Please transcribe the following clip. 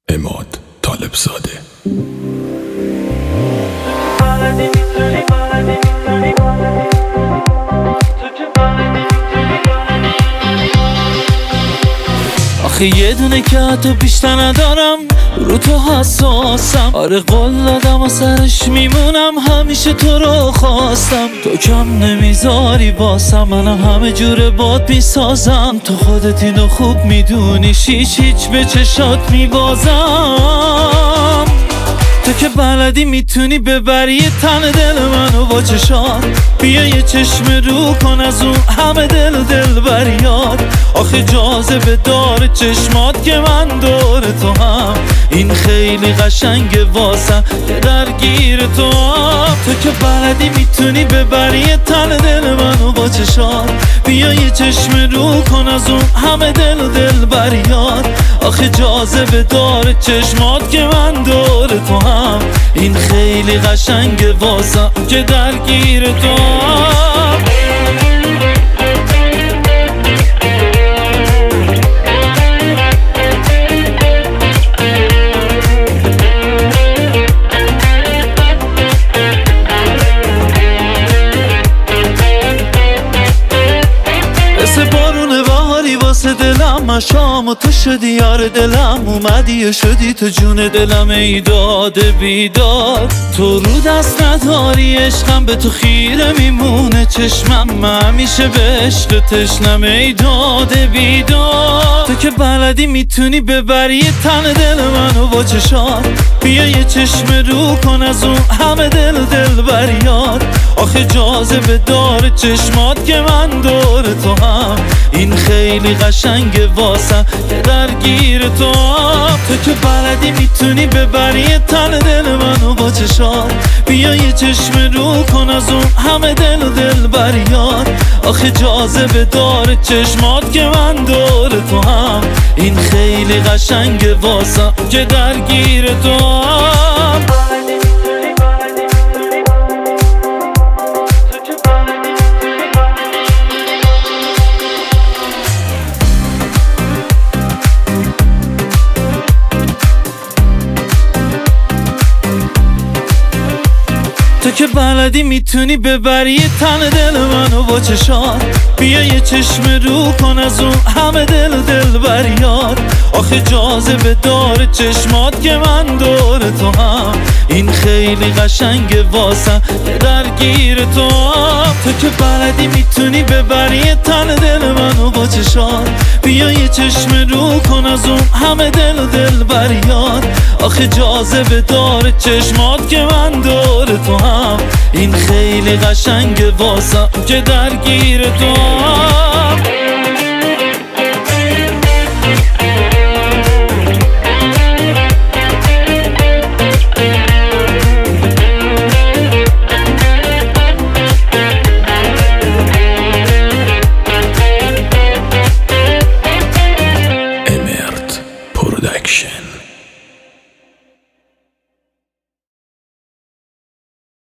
عماد طالبزاده. آخه یه دونه که حتی بیشتر ندارم، رو تو حساسم. آره قول دادم و سرش میمونم، همیشه تو رو خواستم. تو کم نمیذاری باسم، منم همه جور باد میسازم. تو خودت اینو خوب میدونی، هیچ به چشات میبازم. تو که بلدی میتونی ببری یه تن دل منو با چشات. بیا یه چشم رو کن از اون همه دل بریاد. آخه جاذبه داره چشمات که من دور تو هم. این خیلی قشنگه واسم که درگیر تو هم. تو که بلدی میتونی ببری یه تن دل منو با چشات. بیا یه چشم رو کن از اون همه دل بریاد. آخه جاذبه داره چشمات که من دور تو هم. این خیلی قشنگه واسم که درگیر تو هم. واسه دلم مشام و تو شدی یار دلم. اومدی و شدی تو جون دلم، ای داده بیداد. تو رو دست نداری عشقم، به تو خیره میمونه چشمم. من همیشه به عشق تشنم، ای داده بیداد. تو که بلدی میتونی ببری یه تن دل منو با چشات. بیا یه چشم رو کن از اون همه دل بریاد. آخه جاذبه داره چشمات که من دور تو هم. این خیلی قشنگه واسم که درگیر تو هم. تو که بلدی میتونی ببری یه تن دل منو با چشات. بیا یه چشم رو کن از اون همه دل بریاد. آخه جاذبه داره چشمات که من دور تو هم. این خیلی قشنگه واسم که درگیر تو هم. تو که بلدی میتونی ببری یه تن دل منو با چشات. بیا یه چشم رو کن از اون همه دل بریاد. آخه جاذبه داره چشمات که من دور تو هم. این خیلی قشنگه واسم که درگیر تو هم. تو که بلدی میتونی ببری یه تن دل منو با چشات. بیا یه چشم رو کن از اون همه دل بریاد. آخه جاذبه داره چشمات که من دور تو هم. این خیلی قشنگه واسم که درگیر تو هم.